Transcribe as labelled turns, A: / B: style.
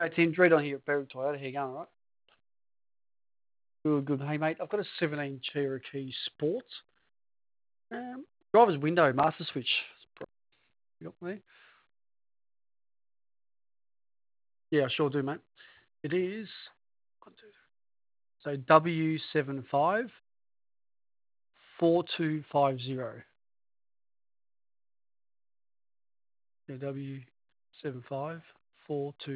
A: Hey, Tim, Dread on here at Berwick Toyota. How you going, all right? Good, good. Hey, mate, I've got a 17 Cherokee Sport. Driver's window, master switch. You got me? Yeah, I sure do, mate. It is, one, two, so W754250. Yeah, W754250.